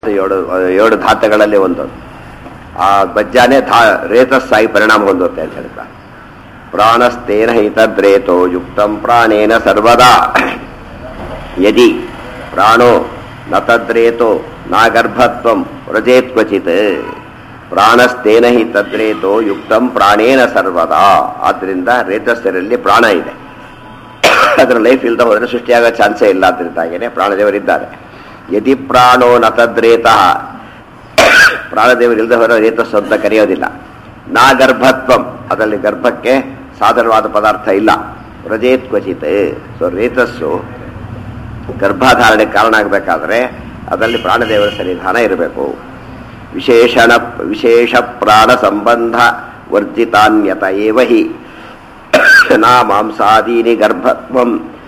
ಏಳು ಧಾತುಗಳಲ್ಲಿ ಒಂದು ಆ ಬಜ್ಜಾನೆ ರೇತಸ್ಸಾಗಿ ಪರಿಣಾಮ ಹೊಂದುತ್ತೆ ಅಂತ ಹೇಳ್ತಾರೆ. ಪ್ರಾಣಸ್ತೇನ ಹಿತದ್ರೇತೋ ಯುಕ್ತಂ ಪ್ರಾಣೇನ ಸರ್ವದಾ ಯದಿ ಪ್ರಾಣೋ ನ ತದ್ರೇತೋ ನಾ ಗರ್ಭತ್ವಂ ವ್ರಜೇತ್ ಕ್ವಚಿತ್. ಪ್ರಾಣಸ್ತೇನ ಹಿತದ್ರೇತೋ ಯುಕ್ತಂ ಪ್ರಾಣೇನ ಸರ್ವದಾ. ಆದ್ದರಿಂದ ರೇತಸ್ಸರಲ್ಲಿ ಪ್ರಾಣ ಇದೆ, ಅದರ ಲೈಫ್ ಇಲ್ಲದ ಹೋದರೆ ಸೃಷ್ಟಿಯಾಗೋ ಚಾನ್ಸೇ ಇಲ್ಲ. ಅದರಿಂದಾಗೇನೆ ಪ್ರಾಣದೇವರಿದ್ದಾರೆ. ಯದಿ ಪ್ರಾಣೋ ನ ತದ್ರೇತಃ, ಪ್ರಾಣದೇವರಿಲ್ಲದೆ ಹೊರ ರೇತಸ್ಸು ಅಂತ ಕರೆಯೋದಿಲ್ಲ. ನಾ ಗರ್ಭತ್ವಂ, ಅದರಲ್ಲಿ ಗರ್ಭಕ್ಕೆ ಸಾಧನವಾದ ಪದಾರ್ಥ ಇಲ್ಲ. ವ್ರಜೇತ್ ಕ್ವಚಿತ್. ಸೊ ರೇತಸ್ಸು ಗರ್ಭಧಾರಣೆಗೆ ಕಾರಣ ಆಗಬೇಕಾದ್ರೆ ಅದರಲ್ಲಿ ಪ್ರಾಣದೇವರ ಸನ್ನಿಧಾನ ಇರಬೇಕು. ವಿಶೇಷ ಪ್ರಾಣ ಸಂಬಂಧ ವರ್ಜಿತಾನ್ಯತ ಏವ ಹಿ ನಾ ಮಾಂಸಾದೀನಿ ಗರ್ಭತ್ವಂ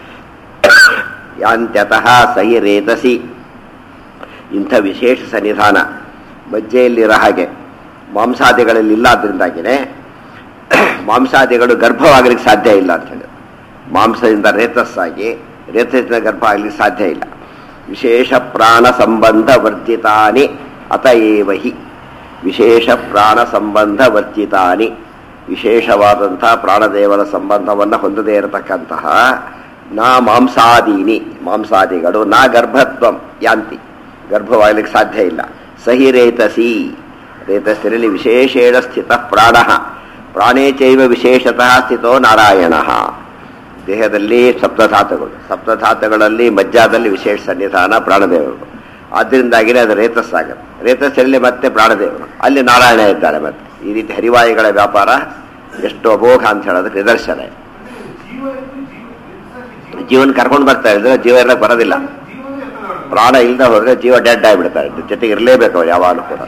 ಯಾಂತ್ಯತಃ ಸೈ ರೇತಸಿ. ಇಂಥ ವಿಶೇಷ ಸನ್ನಿಧಾನ ಮಜ್ಜೆಯಲ್ಲಿರೋ ಹಾಗೆ ಮಾಂಸಾದಿಗಳಲ್ಲಿ ಇಲ್ಲ. ಅದರಿಂದಾಗಿಯೇ ಮಾಂಸಾದಿಗಳು ಗರ್ಭವಾಗಲಿಕ್ಕೆ ಸಾಧ್ಯ ಇಲ್ಲ ಅಂತ ಹೇಳಿ, ಮಾಂಸದಿಂದ ರೇತಸ್ಸಾಗಿ ರೇತಸ್ಸಿನ ಗರ್ಭ ಆಗಲಿಕ್ಕೆ ಸಾಧ್ಯ ಇಲ್ಲ. ವಿಶೇಷ ಪ್ರಾಣ ಸಂಬಂಧ ವರ್ಜಿತಾನಿ ಅತ ಏವ ಹಿ. ವಿಶೇಷ ಪ್ರಾಣ ಸಂಬಂಧ ವರ್ಜಿತಾನಿ, ವಿಶೇಷವಾದಂತಹ ಪ್ರಾಣದೇವರ ಸಂಬಂಧವನ್ನು ಹೊಂದದೇ ಇರತಕ್ಕಂತಹ ನಾ ಮಾಂಸಾದೀನಿ, ಮಾಂಸಾದಿಗಳು ನಾ ಗರ್ಭತ್ವಂ ಯಾಂತಿ, ಗರ್ಭವಾಗಲಿಕ್ಕೆ ಸಾಧ್ಯ ಇಲ್ಲ. ಸಹಿ ರೇತಸಿ, ರೇತಸ್ಸಿನಲ್ಲಿ ವಿಶೇಷೇಣ ಸ್ಥಿತ ಪ್ರಾಣ, ಪ್ರಾಣೇ ಚೈವ ವಿಶೇಷತಃ ಸ್ಥಿತೋ ನಾರಾಯಣ. ದೇಹದಲ್ಲಿ ಸಪ್ತಧಾತುಗಳು, ಸಪ್ತಧಾತುಗಳಲ್ಲಿ ಮಜ್ಜಾದಲ್ಲಿ ವಿಶೇಷ ಸನ್ನಿಧಾನ ಪ್ರಾಣದೇವರು. ಆದ್ದರಿಂದಾಗಿಯೇ ಅದು ರೇತಸ್ಸಾಗುತ್ತೆ. ರೇತಸ್ಸಲ್ಲಿ ಮತ್ತೆ ಪ್ರಾಣದೇವರು, ಅಲ್ಲಿ ನಾರಾಯಣ ಇದ್ದಾರೆ. ಮತ್ತೆ ಈ ರೀತಿ ಹರಿವಾಯುಗಳ ವ್ಯಾಪಾರ ಎಷ್ಟು ಅಮೋಘ ಅಂತ ಹೇಳೋದಕ್ಕೆ ನಿದರ್ಶನ. ಜೀವನ ಕರ್ಕೊಂಡು ಬರ್ತಾ ಇದ್ರೆ ಜೀವ ಎಲ್ಲ ಬರೋದಿಲ್ಲ. ಪ್ರಾಣ ಇಲ್ಲದೆ ಹೋದ್ರೆ ಜೀವ ಡೆಡ್ ಆಗಿಬಿಡ್ತಾರೆ. ಜೊತೆಗೆ ಇರಲೇಬೇಕು ಅವ್ರು ಯಾವಾಗಲೂ ಕೂಡ.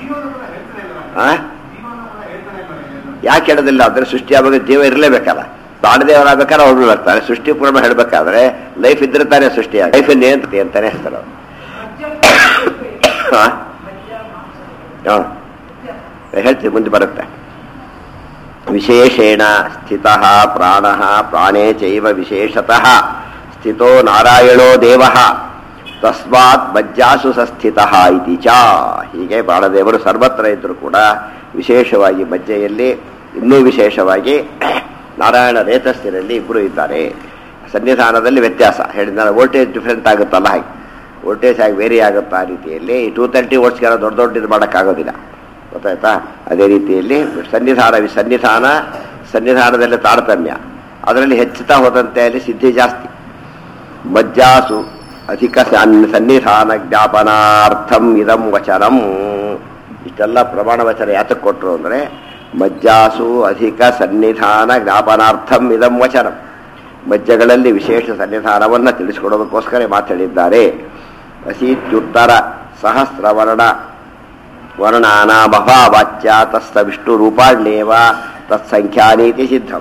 ಯಾಕೆ ಹೇಳೋದಿಲ್ಲ ಅಂದ್ರೆ ಸೃಷ್ಟಿಯಾಗ ಜೀವ ಇರಲೇಬೇಕಲ್ಲ. ಪ್ರಾಣದೇವರಾಗಬೇಕಾದ್ರೆ ಅವ್ರು ಬರ್ತಾರೆ. ಸೃಷ್ಟಿ ಪೂರ್ಣ ಹೇಳಬೇಕಾದ್ರೆ ಲೈಫ್ ಇದ್ರೆ ತಾನೇ ಸೃಷ್ಟಿಯಾಗ. ಲೈಫ್ ನಿಯಂತ್ರತೆ ಅಂತಾನೆ ಹೆಸರು. ಹೇಳ್ತೀವಿ, ಮುಂದೆ ಬರುತ್ತೆ. ವಿಶೇಷೇಣ ಸ್ಥಿತ ಪ್ರಾಣ ಪ್ರಾಣೇ ಚೈವ ವಿಶೇಷತಃ ಸ್ಥಿತೋ ನಾರಾಯಣೋ ದೇವ ತಸ್ಮಾತ್ ಮಜ್ಜಾಸು ಸಂಸ್ಥಿತ ಇತಿ ಚ. ಹೀಗೆ ಪ್ರಾಣದೇವರು ಸರ್ವತ್ರ ಇದ್ದರೂ ಕೂಡ ವಿಶೇಷವಾಗಿ ಮಜ್ಜೆಯಲ್ಲಿ, ಇನ್ನೂ ವಿಶೇಷವಾಗಿ ನಾರಾಯಣ ರೇತಸ್ಸಿನಲ್ಲಿ ಇಬ್ಬರು ಇದ್ದಾರೆ. ಸನ್ನಿಧಾನದಲ್ಲಿ ವ್ಯತ್ಯಾಸ ಹೇಳಿದ ವೋಲ್ಟೇಜ್ ಡಿಫ್ರೆಂಟ್ ಆಗುತ್ತಲ್ಲ, ಹಾಗೆ ವೋಲ್ಟೇಜ್ ಆಗಿ ವೇರಿ ಆಗುತ್ತಾ. ಆ ರೀತಿಯಲ್ಲಿ 230 ವೋಲ್ಟ್ಸ್ಗೆಲ್ಲ ದೊಡ್ಡ ಇದು ಮಾಡೋಕ್ಕಾಗೋದಿಲ್ಲ, ಗೊತ್ತಾಯ್ತಾ? ಅದೇ ರೀತಿಯಲ್ಲಿ ಸನ್ನಿಧಾನದಲ್ಲಿ ತಾರತಮ್ಯ, ಅದರಲ್ಲಿ ಹೆಚ್ಚುತ್ತಾ ಹೋದಂತೆ ಅಲ್ಲಿ ಸಿದ್ಧಿ ಜಾಸ್ತಿ. ಮಜ್ಜಾಸು ಅಧಿಕ ಸನ್ನಿಧಾನ ಜ್ಞಾಪನಾರ್ಥಂ ಇದಂ ವಚನಂ. ಇಷ್ಟೆಲ್ಲ ಪ್ರಮಾಣ ವಚನ ಯಾತಕ್ಕೆ ಕೊಟ್ಟರು ಅಂದರೆ ಮಜ್ಜಾಸು ಅಧಿಕ ಸನ್ನಿಧಾನ ಜ್ಞಾಪನಾರ್ಥಂ ಇದಂ ವಚನಂ. ಮಜ್ಜಗಳಲ್ಲಿ ವಿಶೇಷ ಸನ್ನಿಧಾನವನ್ನು ತಿಳಿಸಿಕೊಡೋದಕ್ಕೋಸ್ಕರ ಮಾತಾಡಿದ್ದಾರೆ. ಅಸೀತ್ಯುತ್ತರ ಸಹಸ್ರವರ್ಣ ವರ್ಣಾನಾಮಭಾವಾಚ್ಯ ತಸ್ಸ ವಿಷ್ಣು ರೂಪಾಣ್ಯೇವ ತತ್ಸಂಖ್ಯಾನೀತಿ ಸಿದ್ಧಂ.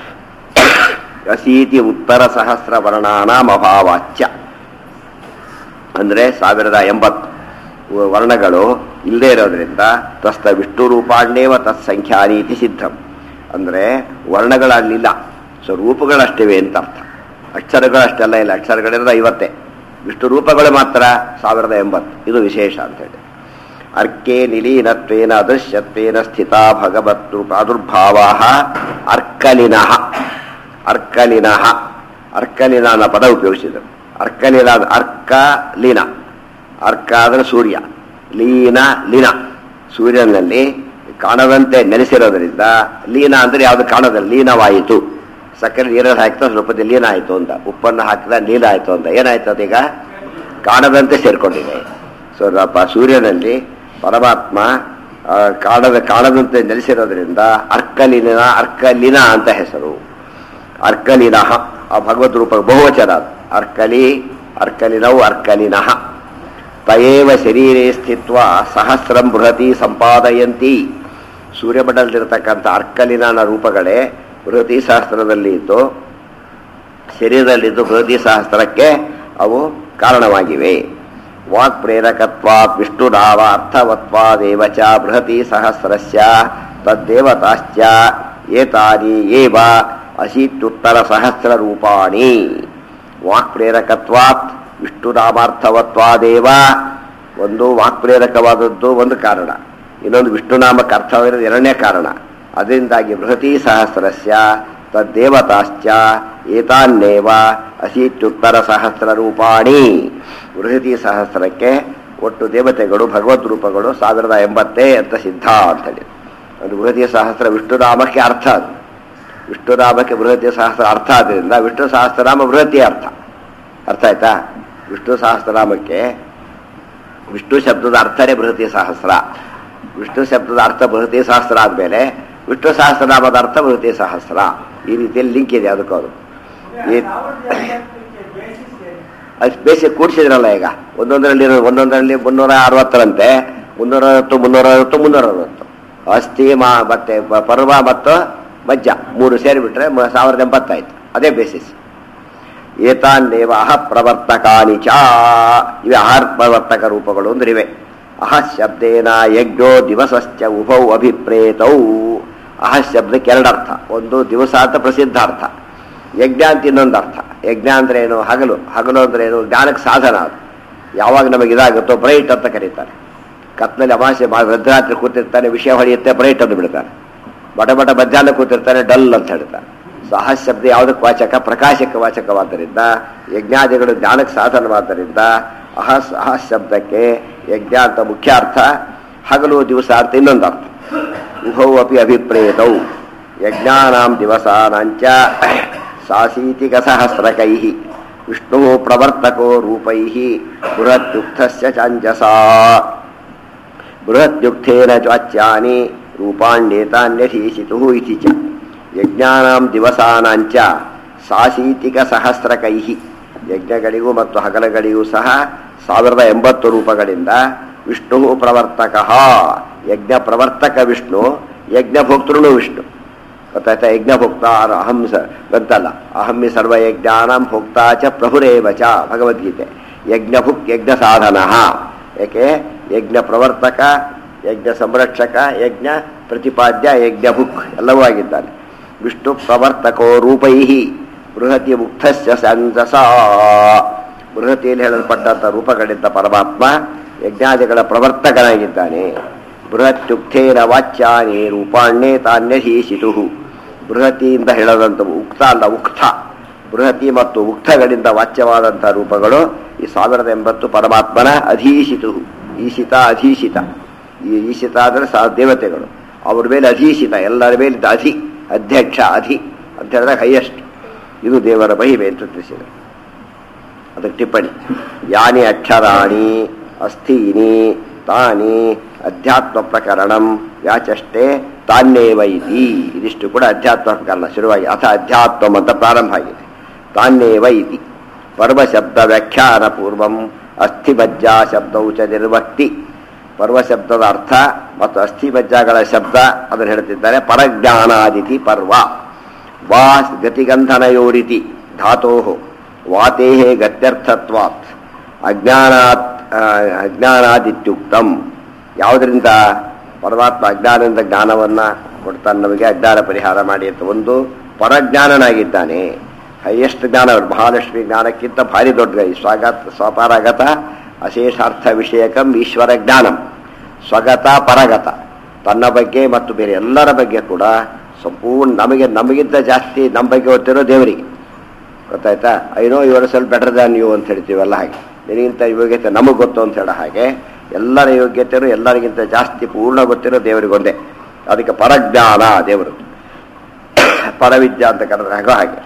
ಅಸೀತಿ ಉತ್ತರ ಸಹಸ್ರ ವರ್ಣಾನಾಮಭಾವಾಚ್ಯ ಅಂದರೆ 1080 ವರ್ಣಗಳು ಇಲ್ಲದೇ ಇರೋದ್ರಿಂದ ತಸ್ತ ವಿಷ್ಣು ರೂಪಾಣ್ಯೇವ ತತ್ಸಂಖ್ಯಾನೀತಿ ಸಿದ್ಧಂ. ಅಂದರೆ ವರ್ಣಗಳಲ್ಲಿಲ್ಲ, ಸೊ ರೂಪಗಳಷ್ಟಿವೆ ಅಂತ ಅರ್ಥ. ಅಕ್ಷರಗಳಷ್ಟೆಲ್ಲ ಇಲ್ಲ, ಅಕ್ಷರಗಳಿರೋದು 50, ವಿಷ್ಣು ರೂಪಗಳು ಮಾತ್ರ 1080. ಇದು ವಿಶೇಷ ಅಂತೇಳಿ. ಅರ್ಕೆ ನಿಲೀನತ್ವೇನ ಅದೃಶ್ಯತ್ವೇನ ಸ್ಥಿತ ಭಗವತ್ತು ಪ್ರಾದುರ್ಭಾವ ಅರ್ಕಲಿನಃ. ಅರ್ಕಲಿನಃ, ಅರ್ಕಲಿನ ಅನ್ನೋ ಪದ ಉಪಯೋಗಿಸಿದರು. ಅರ್ಕಲಿನ, ಅರ್ಕಲಿನ, ಅರ್ಕ ಅಂದರೆ ಸೂರ್ಯ, ಲೀನ, ಸೂರ್ಯನಲ್ಲಿ ಕಾಣದಂತೆ ನೆಲೆಸಿರೋದ್ರಿಂದ ಲೀನ ಅಂದರೆ ಯಾವುದು ಕಾಣೋದಿಲ್ಲ, ಲೀನವಾಯಿತು. ಸಕ್ಕರೆ ನೀರಲ್ಲಿ ಹಾಕ್ತಾ ಸ್ವಲ್ಪ ಲೀನ ಆಯಿತು ಅಂತ, ಉಪ್ಪನ್ನು ಹಾಕಿದ ನೀಲ ಆಯಿತು ಅಂತ. ಏನಾಯ್ತು ಅದೀಗ? ಕಾಣದಂತೆ ಸೇರ್ಕೊಂಡಿದೆ. ಸೊ ಸೂರ್ಯನಲ್ಲಿ ಪರಮಾತ್ಮ ಕಾಣದಂತೆ ನೆಲೆಸಿರೋದ್ರಿಂದ ಅರ್ಕಲಿನ ಅಂತ ಹೆಸರು. ಅರ್ಕಲಿನ ಆ ಭಗವದ್ ರೂಪ ಬಹುವಚನ. ಅರ್ಕಲಿನವು ಅರ್ಕಲಿನಃ. ತಯೇವ ಶರೀರೇ ಸ್ಥಿತ್ವ ಸಹಸ್ರಂ ಬೃಹತಿ ಸಂಪಾದಯಂತಿ. ಸೂರ್ಯಮಂಡಲದಲ್ಲಿರತಕ್ಕಂಥ ಅರ್ಕಲಿನ ರೂಪಗಳೇ ಬೃಹತಿ ಸಹಸ್ರದಲ್ಲಿ ಇದ್ದು, ಶರೀರದಲ್ಲಿದ್ದು ಬೃಹತಿ ಸಹಸ್ರಕ್ಕೆ ಅವು ಕಾರಣವಾಗಿವೆ. ವಾಕ್ ಪ್ರೇರಕತ್ವಾತ್ ವಿಷ್ಣುನಾಮ ಅರ್ಥವತ್ವಾದೇವ ಚ ಬೃಹತಿ ಸಹಸ್ರಸ್ಯ ತದ್ದೇವತಾಶ್ಚ ಏತಾನಿ ಏವ ಅಶೀತ್ಯುತ್ತರ ಸಹಸ್ರ ರೂಪಾಣಿ. ವಾಕ್ ಪ್ರೇರಕತ್ವಾತ್ ವಿಷ್ಣುನಾಮಾರ್ಥವತ್ವಾದೇವ ಒಂದು ವಾಕ್ಪ್ರೇರಕವಾದದ್ದು ಒಂದು ಕಾರಣ, ಇನ್ನೊಂದು ವಿಷ್ಣುನಾಮಕ್ಕೆ ಅರ್ಥವಾಗಿರೋದು ಎರಡನೇ ಕಾರಣ. ಅದರಿಂದಾಗಿ ಬೃಹತಿ ಸಹಸ್ರಸ್ಯ ತದ್ದೇವತಾಶ್ಚ ಏತಾನ್ನೇವ ಅಸೀತ್ಯುತ್ತರ ಸಹಸ್ರ ರೂಪಾಣಿ. ಬೃಹತಿ ಸಹಸ್ರಕ್ಕೆ ಒಟ್ಟು ದೇವತೆಗಳು ಭಗವದ್ ರೂಪಗಳು 1080 ಅಂತ ಸಿದ್ಧ ಅಂತೇಳಿ. ಅದು ಬೃಹತಿ ಸಹಸ್ರ ವಿಷ್ಣುನಾಮಕ್ಕೆ ಅರ್ಥ. ಅದು ವಿಷ್ಣುನಾಮಕ್ಕೆ ಬೃಹತಿ ಸಹಸ್ರ ಅರ್ಥ ಆದ್ದರಿಂದ ವಿಷ್ಣು ಸಹಸ್ರನಾಮ ಬೃಹತಿ ಅರ್ಥ. ಅರ್ಥ ಆಯ್ತಾ? ವಿಷ್ಣು ಸಹಸ್ರನಾಮಕ್ಕೆ ವಿಷ್ಣು ಶಬ್ದದ ಅರ್ಥನೇ ಬೃಹತಿ ಸಹಸ್ರ. ವಿಷ್ಣು ಶಬ್ದದ ಅರ್ಥ ಬೃಹತಿ ಸಹಸ್ರ ಆದಮೇಲೆ ವಿಷ್ಣು ಸಹಸ್ರನಾಮದ ಅರ್ಥ ಬೃಹತಿ ಸಹಸ್ರ. ಈ ರೀತಿಯಲ್ಲಿ ಲಿಂಕ್ ಇದೆ ಅದಕ್ಕೂ. ಅದು ಬೇಸಿಕ್ ಕೂಡಿಸಿದ್ರಲ್ಲ ಈಗ, ಒಂದೊಂದರಲ್ಲಿ 360ರಂತೆ 360 360 360 ಅಸ್ಥಿ ಮತ್ತೆ ಪರ್ವ ಮತ್ತು ಮಜ್ಜ 3 ಸೇರಿಬಿಟ್ರೆ 1080 ಆಯ್ತು. ಅದೇ ಬೇಸಿಸ್. ಏತಾನ್ನೇವ ಅಹ ಪ್ರವರ್ತಕಾನಿ ಚ, ಇವೆ ಆಹಾರ ಪ್ರವರ್ತಕ ರೂಪಗಳು ಅಂದ್ರಿವೆ. ಅಹ ಶಬ್ದೇನ ಯಜ್ಞೋ ದಿವಸಶ್ಚ ಉಭೌ ಅಭಿಪ್ರೇತೌ. ಅಹ ಶಬ್ದಕ್ಕೆ ಎರಡರ್ಥ, ಒಂದು ದಿವಸ ಅಂತ ಪ್ರಸಿದ್ಧಾರ್ಥ, ಯಜ್ಞ ಅಂತ ಇನ್ನೊಂದು ಅರ್ಥ. ಯಜ್ಞ ಅಂದ್ರೆ ಏನು? ಹಗಲು. ಹಗಲು ಅಂದ್ರೆ ಏನು? ಜ್ಞಾನಕ್ಕೆ ಸಾಧನ. ಅದು ಯಾವಾಗ ನಮಗೆ ಇದಾಗುತ್ತೋ ಬ್ರೈಟ್ ಅಂತ ಕರೀತಾರೆ. ಕತ್ನಲ್ಲಿ ಅಮಾವಾಸ್ಯೆ ಮಧ್ಯರಾತ್ರಿ ಕೂತಿರ್ತಾನೆ, ವಿಷಯ ಹೊಡೆಯುತ್ತೆ, ಬ್ರೈಟ್ ಅಂತ ಬಿಡ್ತಾನೆ. ಬಟ ಮಧ್ಯಾಹ್ನ ಕೂತಿರ್ತಾನೆ, ಡಲ್ ಅಂತ ಹೇಳ್ತಾನೆ. ಸೊ ಅಹ ಶಬ್ದ ಯಾವುದಕ್ಕೆ ವಾಚಕ? ಪ್ರಕಾಶಕ್ಕೆ ವಾಚಕವಾದ್ದರಿಂದ, ಯಜ್ಞಾದಿಗಳು ಜ್ಞಾನಕ್ಕೆ ಸಾಧನವಾದ್ದರಿಂದ ಅಹ ಶಬ್ದಕ್ಕೆ ಯಜ್ಞ ಅಂತ ಮುಖ್ಯ ಅರ್ಥ, ಹಗಲು ದಿವಸ ಅಂತ ಇನ್ನೊಂದು ಅರ್ಥ. ಉಭೌ ಅಪಿ ಅಭಿಪ್ರೇತೌ ಯಜ್ಞಾನಾಂ ದಿವಸಾನಾಂಚ ಸಾಸೀತಿಕ ಸಹಸ್ರಕೈ ವಿಷ್ಣು ಪ್ರವರ್ತಕೋ ರೂಪೈ ಬೃಹತ್ಯುಕ್ತಸ್ಯ ಚಾಂಜಸಾ. ಬೃಹತ್ಯುಕ್ತೇನ ಚಾಚ್ಯಾನಿ ರೂಪಾಣ್ಯೇತಾನ್ಯಧೀಶಿತು ಇತಿ ಚ. ಯಜ್ಞಾನಾಂ ದಿವಸಾನಾಂಚ ಸಾಸೀತಿಕ ಸಹಸ್ರಕೈ, ಯಜ್ಞಗಳಿಗೂ ಮತ್ತು ಹಗಲಗಳಿಗೂ ಸಹ 1080 ರೂಪಗಳಿಂದ ವಿಷ್ಣು ಪ್ರವರ್ತಕ. ಯಜ್ಞ ಪ್ರವರ್ತಕ ವಿಷ್ಣು, ಯಜ್ಞಭೋಕ್ತೃನು ವಿಷ್ಣು. ಗೊತ್ತಾಯ್ತಾ? ಯಜ್ಞಭೋಕ್ತ ಅಹಂಸ ಗೊತ್ತಲ್ಲ, ಅಹಮ್ಮಿ ಸರ್ವಯಜ್ಞಾನಾಂ ಭೋಕ್ತಾ ಚ ಪ್ರಭುರೇವ ಚ ಭಗವದ್ಗೀತೆ. ಯಜ್ಞಭುಕ್ ಯಜ್ಞ ಸಾಧನ. ಯಾಕೆ? ಯಜ್ಞ ಪ್ರವರ್ತಕ, ಯಜ್ಞ ಸಂರಕ್ಷಕ, ಯಜ್ಞ ಪ್ರತಿಪಾದ್ಯ, ಯಜ್ಞಭುಕ್ ಎಲ್ಲವೂ ಆಗಿದ್ದಾನೆ. ವಿಷ್ಣು ಪ್ರವರ್ತಕೋ ರೂಪೈ ಬೃಹತಿ ಮುಕ್ತಸ್ಯ ಸಂಜಸ. ಬೃಹತಿಯಲ್ಲಿ ಹೇಳಲ್ಪಟ್ಟಂಥ ರೂಪಗಳಿಂದ ಪರಮಾತ್ಮ ಯಜ್ಞಾದಿಗಳ ಪ್ರವರ್ತಕನಾಗಿದ್ದಾನೆ. ಬೃಹತ್ಯುಕ್ತೇನ ವಾಚ್ಯಾನಿ ರೂಪಾಣ್ಯೇ ತಾನ್ಯಧೀಶಿತು. ಬೃಹತಿಯಿಂದ ಹೇಳದಂಥ ಉಕ್ತ ಅಲ್ಲ, ಉಕ್ತ. ಬೃಹತಿ ಮತ್ತು ಉಕ್ತಗಳಿಂದ ವಾಚ್ಯವಾದಂಥ ರೂಪಗಳು ಈ 1080 ಪರಮಾತ್ಮನ ಅಧೀಶಿತು. ಈಶಿತ ಅಧೀಶಿತ. ಈ ಈಶಿತ ಅಂದರೆ ದೇವತೆಗಳು, ಅವ್ರ ಮೇಲೆ ಅಧೀಶಿತ, ಎಲ್ಲರ ಮೇಲೆ ಅಧಿ, ಅಧ್ಯಕ್ಷ, ಅಧಿ ಅಂತ ಹೇಳಿದಾಗ ಹೈಯೆಸ್ಟ್. ಇದು ದೇವರ ಮಹಿಮೆ ಅಂತ ತಿಳಿಸಿದೆ. ಅದಕ್ಕೆ ಟಿಪ್ಪಣಿ: ಯಾನಿ ಅಕ್ಷರಾಣಿ ಅಸ್ಥೀನಿ ತಾನಿ ಅಧ್ಯಾತ್ಮ ಪ್ರಕರಣಂ ವ್ಯಾಚಷ್ಟೇ ತಾನ್ನೇವ ಇತಿ. ಇದಿಷ್ಟು ಕೂಡ ಅಧ್ಯಾತ್ಮ ಪ್ರಕರಣ ಶುರುವಾಗಿ ಅಥ ಅಧ್ಯಾತ್ಮ ಅಂತ ಪ್ರಾರಂಭ ಆಗಿದೆ. ತಾನ್ನೇವ ಇತಿ ಪರ್ವಶಬ್ದ ವ್ಯಾಖ್ಯಾನ ಪೂರ್ವಂ ಅಸ್ಥಿಮಜ್ಜ ಶಬ್ದವು ಚ ನಿರ್ವಕ್ತಿ. ಪರ್ವಶಬ್ದದ ಅರ್ಥ ಮತ್ತು ಅಸ್ಥಿಮಜ್ಜಗಳ ಶಬ್ದ ಅದನ್ನು ಹೇಳ್ತಿದ್ದಾರೆ. ಪರಜ್ಞಾನಾದಿತಿ ಪರ್ವ. ವಾ ಗತಿಗಂಧನಯೋರಿತಿ ಧಾತೋ ವಾತೇ ಗತ್ಯರ್ಥತ್ವಾತ್ ಅಜ್ಞಾನಾದಿತ್ಯುಕ್ತಂ. ಯಾವುದರಿಂದ? ಪರಮಾತ್ಮ ಅಜ್ಞಾನದಿಂದ ಜ್ಞಾನವನ್ನು ಕೊಡ್ತಾನೆ, ನಮಗೆ ಅಜ್ಞಾನ ಪರಿಹಾರ ಮಾಡಿ ಅಂತ. ಒಂದು ಪರಜ್ಞಾನನಾಗಿದ್ದಾನೆ, ಹೈಯೆಸ್ಟ್ ಜ್ಞಾನ. ಮಹಾಲಕ್ಷ್ಮಿ ಜ್ಞಾನಕ್ಕಿಂತ ಭಾರಿ ದೊಡ್ಡ ಸ್ವಪರಗತ ಅಶೇಷಾರ್ಥ ವಿಷಯಕಂ ಈಶ್ವರ ಜ್ಞಾನಂ. ಸ್ವಗತ ಪರಗತ, ತನ್ನ ಬಗ್ಗೆ ಮತ್ತು ಬೇರೆ ಎಲ್ಲರ ಬಗ್ಗೆ ಕೂಡ ಸಂಪೂರ್ಣ ನಮಗಿಂತ ಜಾಸ್ತಿ ನಮ್ಮ ಬಗ್ಗೆ ಗೊತ್ತಿರೋ ದೇವರಿಗೆ. ಗೊತ್ತಾಯ್ತಾ? I know yourself better than you ಅಂತ ಹೇಳ್ತೀವಲ್ಲ, ಹಾಗೆ ನಿನಗಿಂತ ಯೋಗ್ಯತೆ ನಮಗೆ ಗೊತ್ತು ಅಂತ ಹೇಳೋ ಹಾಗೆ ಎಲ್ಲರ ಯೋಗ್ಯತೆಯೂ ಎಲ್ಲರಿಗಿಂತ ಜಾಸ್ತಿ ಪೂರ್ಣ ಗೊತ್ತಿರೋ ದೇವರಿಗೊಂದೇ. ಅದಕ್ಕೆ ಪರಜ್ಞಾನ ದೇವರು. ಪರವಿದ್ಯಾ ಅಂತ ಕರೆದ್ರೆ ಹಾಗೆ.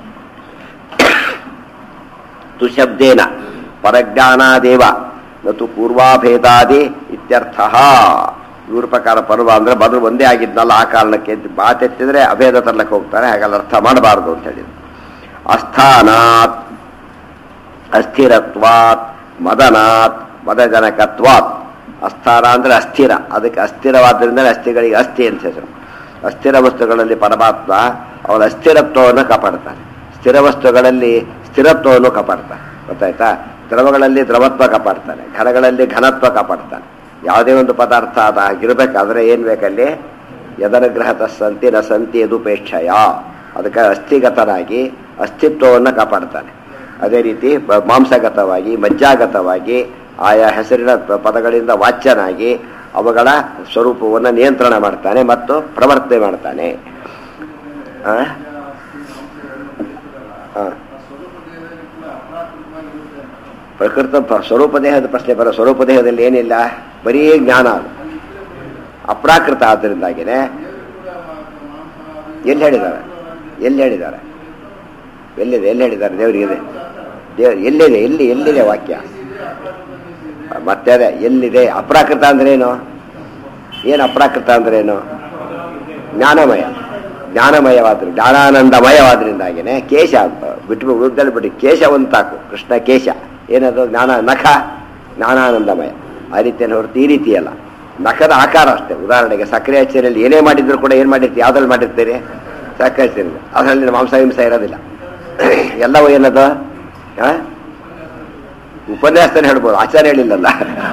ತುಶಬ್ದೇನ ಪರಜ್ಞಾನಾದೇವ ಮತ್ತು ಪೂರ್ವಾಭೇದಾದಿ ಇತ್ಯರ್ಥ. ಇವ್ರ ಪ್ರಕಾರ ಪರ್ವ ಅಂದ್ರೆ ಬದಲು ಒಂದೇ ಆಗಿದ್ನಲ್ಲ, ಆ ಕಾರಣಕ್ಕೆ ಮಾತೆತ್ತಿದ್ರೆ ಅಭೇದ ತರ್ಲಕ್ಕೆ ಹೋಗ್ತಾರೆ. ಹಾಗಲ್ಲ ಅರ್ಥ ಮಾಡಬಾರ್ದು ಅಂತ ಹೇಳಿದ್ರು. ಅಸ್ಥಾನಾತ್ ಅಸ್ಥಿರತ್ವಾತ್ ಮದನಾತ್ ಮದಜನಕತ್ವಾತ್. ಅಸ್ಥಾನ ಅಂದ್ರೆ ಅಸ್ಥಿರ, ಅದಕ್ಕೆ ಅಸ್ಥಿರವಾದ್ದರಿಂದ ಅಸ್ಥಿಗಳಿಗೆ ಅಸ್ಥಿ ಅಂತ ಹೆಸರು. ಅಸ್ಥಿರ ವಸ್ತುಗಳಲ್ಲಿ ಪರಮಾತ್ಮ ಅವನ ಅಸ್ಥಿರತ್ವವನ್ನು ಕಾಪಾಡ್ತಾನೆ, ಸ್ಥಿರ ವಸ್ತುಗಳಲ್ಲಿ ಸ್ಥಿರತ್ವವನ್ನು ಕಾಪಾಡ್ತಾನೆ. ಗೊತ್ತಾಯ್ತಾ? ದ್ರವಗಳಲ್ಲಿ ದ್ರವತ್ವ ಕಾಪಾಡ್ತಾನೆ, ಘನಗಳಲ್ಲಿ ಘನತ್ವ ಕಾಪಾಡ್ತಾನೆ. ಯಾವುದೇ ಒಂದು ಪದಾರ್ಥ ಅದಾಗಿರ್ಬೇಕಾದ್ರೆ ಏನು ಬೇಕಲ್ಲಿ? ಯದನುಗ್ರಹತ ಸಂತಿ ನ ಸಂತಿ ಯದುಪೇಕ್ಷಯ. ಅದಕ್ಕೆ ಅಸ್ಥಿಗತನಾಗಿ ಅಸ್ತಿತ್ವವನ್ನು ಕಾಪಾಡ್ತಾನೆ. ಅದೇ ರೀತಿ ಮಾಂಸಗತವಾಗಿ ಮಜ್ಜಾಗತವಾಗಿ ಆಯಾ ಹೆಸರಿನ ಪದಗಳಿಂದ ವಾಚ್ಯನಾಗಿ ಅವುಗಳ ಸ್ವರೂಪವನ್ನು ನಿಯಂತ್ರಣ ಮಾಡ್ತಾನೆ ಮತ್ತು ಪ್ರವರ್ತನೆ ಮಾಡ್ತಾನೆ. ಪ್ರಕೃತ ಸ್ವರೂಪ ದೇಹದ ಪ್ರಶ್ನೆ ಬರೋ. ಸ್ವರೂಪ ದೇಹದಲ್ಲಿ ಏನಿಲ್ಲ, ಬರೀ ಜ್ಞಾನ, ಅದು ಅಪ್ರಾಕೃತ. ಆದ್ದರಿಂದಾಗಿನೇ ಎಲ್ಲಿ ಹೇಳಿದ್ದಾರೆ ಎಲ್ಲಿ ಹೇಳಿದ್ದಾರೆ ದೇವರಿಗೆ? ಎಲ್ಲಿದೆ? ಎಲ್ಲಿದೆ ವಾಕ್ಯ? ಮತ್ತೆ ಅದೇ ಎಲ್ಲಿದೆ? ಅಪ್ರಾಕೃತ ಅಂದ್ರೆ ಏನು? ಅಪ್ರಾಕೃತ ಅಂದ್ರೆ ಏನು? ಜ್ಞಾನಮಯವಾದ್ರು, ಜ್ಞಾನಾನಂದಮಯವಾದ್ರಿಂದಾಗಿನೇ ಕೇಶ ಬಿಟ್ಟು ಉಳಿದಲ್ಲಿ ಬಿಟ್ಟು ಕೇಶವಂತಾಕು. ಕೃಷ್ಣ ಕೇಶ ಏನದು? ನಖ ಜ್ಞಾನಾನಂದಮಯ. ಆ ರೀತಿಯನ್ನು ಹೊರತು ಈ ರೀತಿಯಲ್ಲ, ನಖದ ಆಕಾರ ಅಷ್ಟೇ. ಉದಾಹರಣೆಗೆ ಸಕ್ಕರೆ ಹಚ್ಚರಿಯಲ್ಲಿ ಏನೇ ಮಾಡಿದ್ರು ಕೂಡ ಏನು ಮಾಡಿರ್ತೀವಿ? ಯಾವ್ದ್ರಲ್ಲಿ ಮಾಡಿರ್ತೀರಿ? ಸಕ್ಕರೆ ಹಚ್ಚರಿಯಲ್ಲಿ. ಅದರಲ್ಲಿ ಮಾಂಸ ಹಿಂಸ ಇರೋದಿಲ್ಲ. ಎಲ್ಲವೂ ಏನದು? ಉಪನ್ಯಾಸದಲ್ಲಿ ಹೇಳ್ಬೋದು, ಆಚಾರ್ಯ ಹೇಳಿಲ್ಲಲ್ಲ.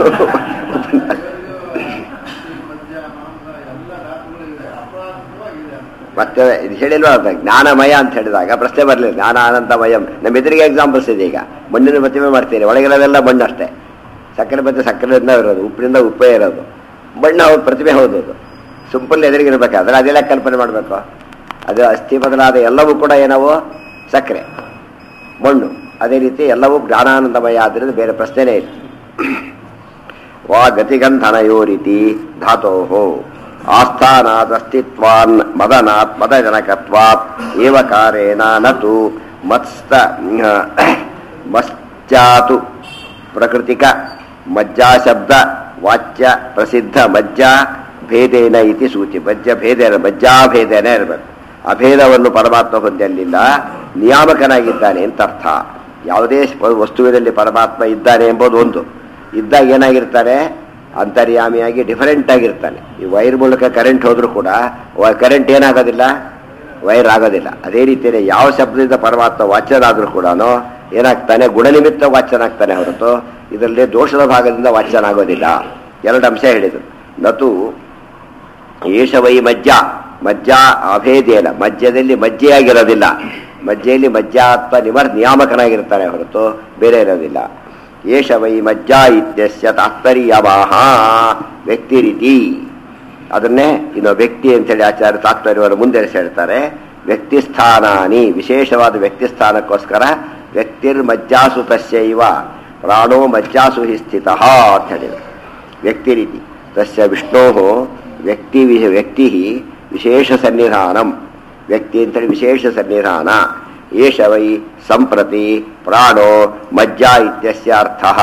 ಮತ್ತೆ ಇದು ಹೇಳಿಲ್ವ? ಜ್ಞಾನಮಯ ಅಂತ ಹೇಳಿದಾಗ ಪ್ರಶ್ನೆ ಬರಲಿಲ್ಲ. ಜ್ಞಾನಾನಂದಮಯಂ ನಮ್ಮ ಎದುರಿಗೆ ಎಕ್ಸಾಂಪಲ್ಸ್ ಇದೆ. ಈಗ ಮಣ್ಣಿನ ಪ್ರತಿಮೆ ಮಾಡ್ತೀರಿ, ಒಳಗಿರೋದೆಲ್ಲ ಮಣ್ಣು ಅಷ್ಟೇ. ಸಕ್ಕರೆ ಮತ್ತೆ ಸಕ್ಕರೆಯಿಂದ ಇರೋದು, ಉಪ್ಪಿನಿಂದ ಉಪ್ಪೇ ಇರೋದು. ಮಣ್ಣು ಹೌದು, ಪ್ರತಿಮೆ ಹೌದು. ಅದು ಸಿಂಪಲ್ ಎದುರಿಗಿರ್ಬೇಕಾದ್ರೆ ಅದೆಲ್ಲ ಕಲ್ಪನೆ ಮಾಡಬೇಕು. ಅದು ಅಸ್ಥಿ ಬದಲಾದ ಎಲ್ಲವೂ ಕೂಡ ಏನವು? ಸಕ್ಕರೆ, ಮಣ್ಣು. ಅದೇ ರೀತಿ ಎಲ್ಲವೂ ಜ್ಞಾನಾನಂದಮಯ ಆದ್ದರಿಂದ ಬೇರೆ ಪ್ರಶ್ನೆನೇ ಇಲ್ಲ. ವಾ ಗತಿಗಂಧನಯೋ ರೀತಿ ಧಾತೋ ಆಸ್ಥಾನಾತ್ ಅಸ್ತಿತ್ವಾನ್ ಮದನಾತ್ ಮದಜನಕತ್ವಾತ್ ಏವಕಾರೇಣ ನತು ಮತ್ಸ್ಚಾತು ಪ್ರಕೃತಿಕ ಮಜ್ಜಾ ಶಬ್ದ ವಾಚ್ಯ ಪ್ರಸಿದ್ಧ ಮಜ್ಜಾ ಭೇದೇನ ಇತಿ ಸೂಚಿ. ಮಜ್ಜಾಭೇದೇನ ಇರಬೇಕು. ಅಭೇದವನ್ನು ಪರಮಾತ್ಮ ಹೊಂದಲಿಲ್ಲ, ನಿಯಾಮಕನಾಗಿದ್ದಾನೆ ಅಂತ ಅರ್ಥ. ಯಾವುದೇ ವಸ್ತುವಿನಲ್ಲಿ ಪರಮಾತ್ಮ ಇದ್ದಾನೆ ಎಂಬುದು ಒಂದು. ಇದ್ದಾಗ ಏನಾಗಿರ್ತಾನೆ? ಅಂತರ್ಯಾಮಿಯಾಗಿ ಡಿಫರೆಂಟ್ ಆಗಿರ್ತಾನೆ. ಈ ವೈರ್ ಮೂಲಕ ಕರೆಂಟ್ ಹೋದ್ರೂ ಕೂಡ ಕರೆಂಟ್ ಏನಾಗೋದಿಲ್ಲ, ವೈರ್ ಆಗೋದಿಲ್ಲ. ಅದೇ ರೀತಿಯೇ ಯಾವ ಶಬ್ದದಿಂದ ಪರಮಾತ್ಮ ವಾಚ್ಯನಾದ್ರೂ ಕೂಡ ಏನಾಗ್ತಾನೆ? ಗುಣನಿಮಿತ್ತ ವಾಚ್ಯನಾಗ್ತಾನೆ ಹೊರತು ಇದರಲ್ಲಿ ದೋಷದ ಭಾಗದಿಂದ ವಾಚ್ಯನಾಗೋದಿಲ್ಲ. ಎರಡು ಅಂಶ ಹೇಳಿದರು. ನತು ಏಷ ವೈ ಮಜ್ಜಾ ಅಭೇದೇನ, ಮಜ್ಜದಲ್ಲಿ ಮಜ್ಜೆಯಾಗಿರೋದಿಲ್ಲ. ಮಜ್ಜೆಯಲ್ಲಿ ಮಜ್ಜಾತ್ಮ ನಿಯಾಮಕನಾಗಿರ್ತಾನೆ ಹೊರತು ಬೇರೆ ಇರೋದಿಲ್ಲ. ಏಷ ವೈ ಮಜ್ಜಾ ಇತ್ಯಸ್ಯ ತಾತ್ಪರ್ಯವಾಹ ವ್ಯಕ್ತಿ ರೀತಿ. ಅದನ್ನೇ ಇನ್ನು ವ್ಯಕ್ತಿ ಅಂತೇಳಿ ಆಚಾರ್ಯ ತಾತ್ಪರ್ಯವನ್ನು ಮುಂದೆ ಹೇಳ್ತಾರೆ. ವ್ಯಕ್ತಿ ಸ್ಥಾನಾನಿ, ವಿಶೇಷವಾದ ವ್ಯಕ್ತಿ ಸ್ಥಾನಕ್ಕೋಸ್ಕರ ವ್ಯಕ್ತಿರ್ಮಜ್ಜಾಸು ತಸ್ಯೈವ ಪ್ರಾಣೋ ಮಜ್ಜಾಸು ಹಿ ಸ್ಥಿತಃ ಅಂತ ಹೇಳಿದರು. ವ್ಯಕ್ತಿ ರೀತಿ ತಸ್ಯ ವಿಷ್ಣೋ ವ್ಯಕ್ತಿ ವಿಶೇಷ ಸನ್ನಿಧಾನಂ. ವ್ಯಕ್ತಿ ಅಂತೇಳಿ ವಿಶೇಷ ಸನ್ನಿಧಾನ. ಏಷ ವೈ ಸಂಪ್ರತಿ ಪ್ರಾಣೋ ಮಜ್ಜಾ ಇತ್ಯಸ್ಯ ಅರ್ಥಃ.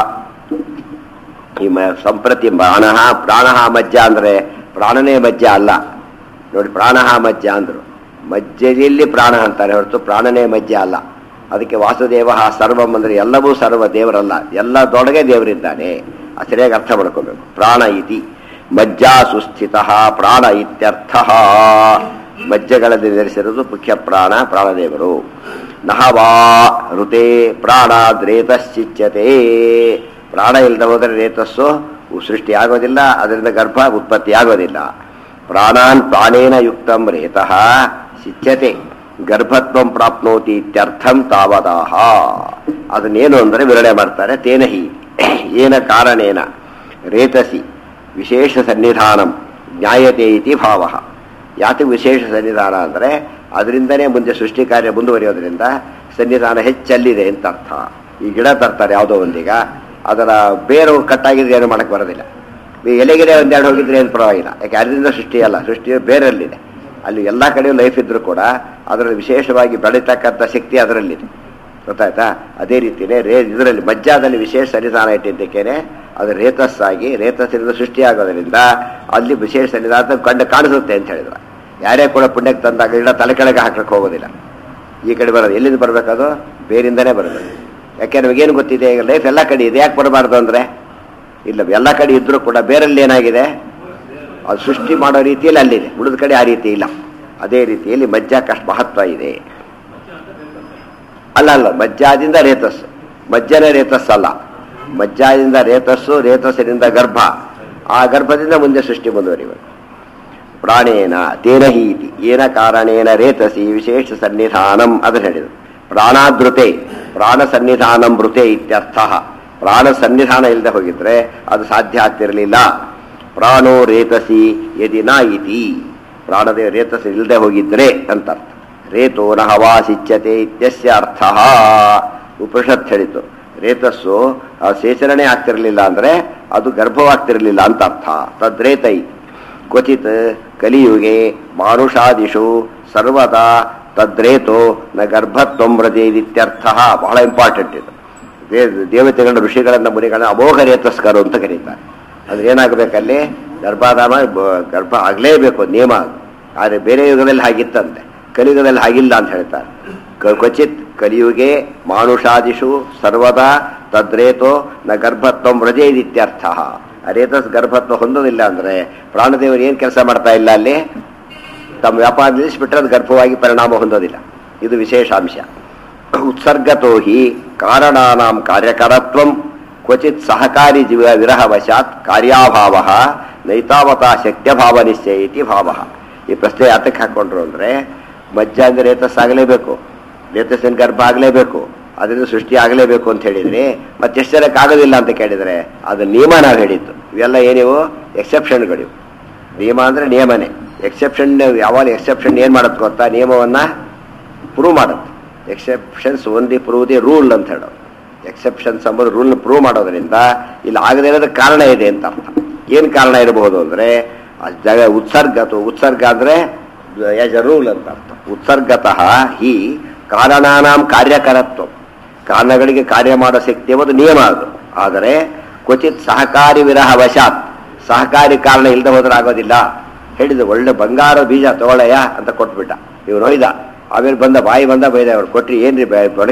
ಈ ಸಂಪ್ರತಿ ಪ್ರಾಣ ಮಜ್ಜ ಅಂದ್ರೆ ಪ್ರಾಣನೇ ಮಜ್ಜ ಅಲ್ಲ ನೋಡಿ. ಪ್ರಾಣ ಮಜ್ಜ ಅಂದ್ರು, ಮಜ್ಜೆಯಲ್ಲಿ ಪ್ರಾಣ ಅಂತಾರೆ ಹೊರತು ಪ್ರಾಣನೇ ಮಜ್ಜ ಅಲ್ಲ. ಅದಕ್ಕೆ ವಾಸುದೇವ ಸರ್ವಂ ಅಂದ್ರೆ ಎಲ್ಲವೂ ಸರ್ವ ದೇವರಲ್ಲ, ಎಲ್ಲದೊಳಗೆ ದೇವರಿದ್ದಾನೆ. ಸರಿಯಾಗಿ ಅರ್ಥ ಮಾಡ್ಕೋಬೇಕು. ಪ್ರಾಣ ಇತಿ ಮಜ್ಜಾ ಸುಸ್ಥಿತ ಪ್ರಾಣ ಇತ್ಯರ್ಥ. ಮಜ್ಜೆಗಳಲ್ಲಿ ನೆಲೆಸಿರುವುದು ಮುಖ್ಯ ಪ್ರಾಣ, ಪ್ರಾಣದೇವರು. ನಹವಾ ಋತೆ ಪ್ರಾಣಾದ್ರೇತಶ್ಚಿಚ್ಯತೆ. ಪ್ರಾಣ ಇಲ್ಲದ ಹೋದರೆ ರೇತಸ್ಸು ಸೃಷ್ಟಿ ಆಗೋದಿಲ್ಲ, ಅದರಿಂದ ಗರ್ಭ ಉತ್ಪತ್ತಿ ಆಗೋದಿಲ್ಲ. ಪ್ರಾಣಾನ್ ಪ್ರಾಣೇನ ಯುಕ್ತಂ ರೇತಃ ಶಿಚ್ಯತೆ ಗರ್ಭತ್ವಂ ಪ್ರಾಪ್ನೋತಿ ಇತ್ಯರ್ಥಂ ತಾವದಾಹ. ಅದನ್ನೇನು ಅಂದರೆ ವಿವರಣೆ ಮಾಡ್ತಾರೆ. ತೇನಹಿ ಏನ ಕಾರಣೇನ ರೇತಸಿ ವಿಶೇಷ ಸನ್ನಿಧಾನಂ ಜ್ಞಾಯತೆ ಇತಿ ಭಾವ. ಯಾಕೆ ವಿಶೇಷ ಸನ್ನಿಧಾನ ಅಂದರೆ ಅದರಿಂದನೇ ಮುಂದೆ ಸೃಷ್ಟಿ ಕಾರ್ಯ ಮುಂದುವರಿಯೋದ್ರಿಂದ ಸನ್ನಿಧಾನ ಹೆಚ್ಚಲ್ಲಿದೆ ಅಂತ ಅರ್ಥ. ಈ ಗಿಡ ತರ್ತಾರೆ ಯಾವುದೋ ಒಂದೀಗ, ಅದರ ಬೇರು ಕಟ್ಟಾಗಿದ್ರೆ ಏನು ಮಾಡಕ್ಕೆ ಬರೋದಿಲ್ಲ. ಎಲೆಗಿರೆ ಒಂದೆರಡು ಹೋಗಿದ್ರೆ ಏನು ಪರವಾಗಿಲ್ಲ, ಯಾಕೆ ಅದರಿಂದ ಸೃಷ್ಟಿ ಅಲ್ಲ, ಸೃಷ್ಟಿ ಬೇರಲ್ಲಿದೆ. ಅಲ್ಲಿ ಎಲ್ಲ ಕಡೆಯೂ ಲೈಫ್ ಇದ್ರೂ ಕೂಡ ಅದರಲ್ಲಿ ವಿಶೇಷವಾಗಿ ಬೆಳೀತಕ್ಕಂಥ ಶಕ್ತಿ ಅದರಲ್ಲಿದೆ. ಗೊತ್ತಾಯ್ತಾ? ಅದೇ ರೀತಿಯೇ ಇದರಲ್ಲಿ ಮಜ್ಜಾದಲ್ಲಿ ವಿಶೇಷ ಸನ್ನಿಧಾನ ಇಟ್ಟಿದ್ದಕ್ಕೇನೆ ಅದು ರೇತಸ್ಸಾಗಿ ರೇತಸ್ಸಿನಿಂದ ಸೃಷ್ಟಿಯಾಗೋದ್ರಿಂದ ಅಲ್ಲಿ ವಿಶೇಷ ಸನ್ನಿಧಾನ ಕಾಣಿಸುತ್ತೆ ಅಂತ ಹೇಳಿದ್ರು. ಯಾರೇ ಕೂಡ ಪುಣ್ಯಕ್ಕೆ ತಂದಾಗ ಗಿಡ ತಲೆ ಕೆಳಗೆ ಹಾಕಕ್ಕೆ ಹೋಗೋದಿಲ್ಲ. ಈ ಕಡೆ ಬರೋದು ಎಲ್ಲಿಂದ ಬರಬೇಕದು? ಬೇರಿಂದನೇ ಬರೋದು. ಯಾಕೆ ನಮಗೇನು ಗೊತ್ತಿದೆ, ಈಗ ಲೈಫ್ ಎಲ್ಲ ಕಡೆ ಇದೆ, ಯಾಕೆ ಬರಬಾರ್ದು ಅಂದರೆ ಇಲ್ಲ, ಎಲ್ಲ ಕಡೆ ಇದ್ರೂ ಕೂಡ ಬೇರಲ್ಲಿ ಏನಾಗಿದೆ, ಅದು ಸೃಷ್ಟಿ ಮಾಡೋ ರೀತಿಯಲ್ಲಿ ಅಲ್ಲಿದೆ, ಉಳಿದ ಕಡೆ ಆ ರೀತಿ ಇಲ್ಲ. ಅದೇ ರೀತಿಯಲ್ಲಿ ಮಜ್ಜಾಕಷ್ಟು ಮಹತ್ವ ಇದೆ. ಅಲ್ಲ ಮಜ್ಜಾದಿಂದ ರೇತಸ್ಸು, ಮಜ್ಜನೇ ರೇತಸ್ಸಲ್ಲ. ಮಜ್ಜಾದಿಂದ ರೇತಸ್ಸು, ರೇತಸ್ಸಿನಿಂದ ಗರ್ಭ, ಆ ಗರ್ಭದಿಂದ ಮುಂದೆ ಸೃಷ್ಟಿ ಮುಂದುವರಿಬೇಕು. ಪ್ರಾಣೇನ ತೇನ ಹೀತಿ ಏನ ಕಾರಣೇನ ರೇತಸಿ ವಿಶೇಷ ಸನ್ನಿಧಾನಂ ಅದನ್ನು ಹೇಳಿದರು. ಪ್ರಾಣಾದೃತೆ ಪ್ರಾಣ ಸನ್ನಿಧಾನಂ ಮೃತೆ ಇತ್ಯರ್ಥ. ಪ್ರಾಣ ಸನ್ನಿಧಾನ ಇಲ್ಲದೆ ಹೋಗಿದ್ರೆ ಅದು ಸಾಧ್ಯ ಆಗ್ತಿರಲಿಲ್ಲ. ಪ್ರಾಣೋ ರೇತಸಿ ಯದಿ ನ ಇತಿ, ಪ್ರಾಣದೇವ ರೇತಸಿ ಇಲ್ಲದೆ ಹೋಗಿದ್ರೆ ಅಂತ ಅರ್ಥ. ರೇತೋ ನ ಹವಾಸಿಚ್ಯತೆ ಇತ್ಯಸ್ಯ ಅರ್ಥ. ಉಪನಿಷತ್ ಹೇಳಿತು ರೇತಸ್ಸು ಸೇಚರಣೆ ಆಗ್ತಿರಲಿಲ್ಲ ಅಂದ್ರೆ ಅದು ಗರ್ಭವಾಗ್ತಿರಲಿಲ್ಲ ಅಂತ ಅರ್ಥ. ತದ್ರೇತೈ ಕ್ವಚಿತ್ ಕಲಿಯುಗೆ ಮಾನುಷಾದಿಷು ಸರ್ವದಾ ತದ್ರೇತೋ ನ ಗರ್ಭತ್ವಂ ವ್ರಜೇದಿತ್ಯರ್ಥ. ಬಹಳ ಇಂಪಾರ್ಟೆಂಟ್ ಇದು. ದೇವತೆಗಳ ಋಷಿಗಳನ್ನ ಮುನಿಗಳನ್ನ ಅಮೋಘ ರೇತಸ್ಕರು ಅಂತ ಕರೀತಾರೆ. ಅಂದ್ರೆ ಏನಾಗಬೇಕಲ್ಲಿ ಗರ್ಭಾಧಾನ ಗರ್ಭ ಆಗಲೇಬೇಕು ನಿಯಮ. ಆದರೆ ಬೇರೆ ಯುಗದಲ್ಲಿ ಹಾಗಿತ್ತಂತೆ, ಕಲಿಯುಗದಲ್ಲಿ ಹಾಗಿಲ್ಲ ಅಂತ ಹೇಳ್ತಾರೆ. ಕ್ವಚಿತ್ ಕಲಿಯುಗೆ ಮಾನುಷಾದಿಷು ಸರ್ವದಾ ತದ್ರೇತೋ ನ ಗರ್ಭತ್ವಂ ವ್ರಜೇದಿತ್ಯರ್ಥ. ರೇತಸ್ ಗರ್ಭತ್ವ ಹೊಂದೋದಿಲ್ಲ ಅಂದ್ರೆ ಪ್ರಾಣದೇವರು ಏನು ಕೆಲಸ ಮಾಡ್ತಾ ಇಲ್ಲ, ಅಲ್ಲಿ ತಮ್ಮ ವ್ಯಾಪಾರ ನಿಲ್ಲಿಸ್ಬಿಟ್ರೆ ಅದು ಗರ್ಭವಾಗಿ ಪರಿಣಾಮ ಹೊಂದೋದಿಲ್ಲ. ಇದು ವಿಶೇಷಾಂಶ. ಉತ್ಸರ್ಗತೋ ಹಿ ಕಾರಣಾನಾಂ ಕಾರ್ಯಕರತ್ವಂ ಕ್ವಚಿತ್ ಸಹಕಾರಿ ಜೀವ ವಿರಹವಶಾತ್ ಕಾರ್ಯಾಭಾವ ನೈತಾವತಾ ಶಕ್ತ್ಯಭಾವ ನಿಶ್ಚಯ ಇತಿ ಭಾವ. ಈ ಪ್ರಶ್ನೆ ಯಾತಕ್ಕೆ ಹಾಕೊಂಡ್ರು ಅಂದ್ರೆ ಮಜ್ಜಾಂಗ ರೇತಸ್ ಆಗಲೇಬೇಕು, ರೇತಸ್ಸಿನ ಗರ್ಭ ಆಗಲೇಬೇಕು, ಅದರಿಂದ ಸೃಷ್ಟಿ ಆಗಲೇಬೇಕು ಅಂತ ಹೇಳಿದ್ರಿ. ಮತ್ತೆಷ್ಟು ಜನಕ್ಕೆ ಆಗೋದಿಲ್ಲ ಅಂತ ಕೇಳಿದರೆ ಅದು ನಿಯಮ ನಾವು ಹೇಳಿದ್ದು. ಇವೆಲ್ಲ ಏನಿವು ಎಕ್ಸೆಪ್ಷನ್ಗಳಿವು. ನಿಯಮ ಅಂದರೆ ನಿಯಮನೇ. ಎಕ್ಸೆಪ್ಷನ್ ಯಾವಾಗ ಎಕ್ಸೆಪ್ಷನ್ ಏನು ಮಾಡುತ್ತೆ ಗೊತ್ತಾ, ನಿಯಮವನ್ನು ಪ್ರೂವ್ ಮಾಡುತ್ತೆ. Exceptions only prove the rule ಅಂತ ಹೇಳೋದು. ಎಕ್ಸೆಪ್ಷನ್ಸ್ ಎಂಬುದು ರೂಲ್ನ ಪ್ರೂವ್ ಮಾಡೋದ್ರಿಂದ ಇಲ್ಲಿ ಆಗದೇ ಇರೋದಕ್ಕೆ ಕಾರಣ ಇದೆ ಅಂತ ಅರ್ಥ. ಏನು ಕಾರಣ ಇರಬಹುದು ಅಂದರೆ ಉತ್ಸರ್ಗ ಅಂದರೆ ಆಸ್ ಎ ರೂಲ್ ಅಂತ ಅರ್ಥ. ಉತ್ಸರ್ಗತಃ ಹಿ ಕಾರಣಾನಾಂ ಕಾರ್ಯಕರತ್ವ, ಕಾರಣಗಳಿಗೆ ಕಾರ್ಯ ಮಾಡೋ ಶಕ್ತಿ ಎಂಬುದು ನಿಯಮ ಅದು. ಆದರೆ ಕ್ವಚಿತ್ ಸಹಕಾರಿ ವಿರಹ ವಶಾತ್, ಸಹಕಾರಿ ಕಾರಣ ಇಲ್ಲದೆ ಹೋದ್ರೆ ಆಗೋದಿಲ್ಲ. ಹೇಳಿದ ಒಳ್ಳೆ ಬಂಗಾರ ಬೀಜ ತಗೊಳ್ಳಯ್ಯ ಅಂತ ಕೊಟ್ಬಿಟ್ಟ, ಇವ್ನು ಹೊಯ್ದ. ಆಮೇಲೆ ಬಾಯಿ ಬಂದ ಬೈದ. ಅವ್ರು ಕೊಟ್ರಿ ಏನ್ರಿ